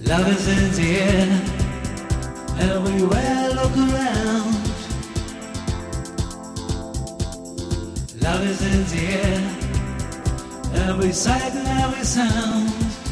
Love is in the air, everywhere look around. Love is in the air, every sight and every sound.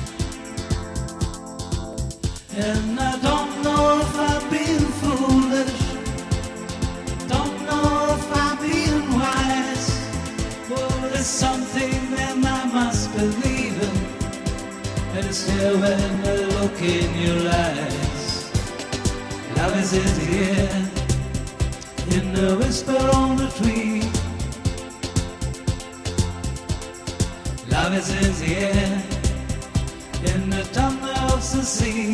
And I don't know if I'm being foolish, don't know if I'm being wise, but it's something that I must believe in, and it's there when I look in your eyes. Love is in the air, in the whisper on the tree. Love is in the air, in the thunder of the sea.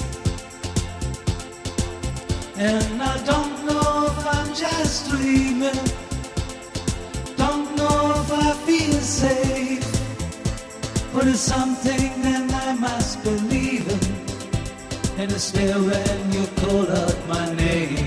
And I don't know if I'm just dreaming, don't know if I feel safe, but it's something that I must believe in, and it's there when you call out my name.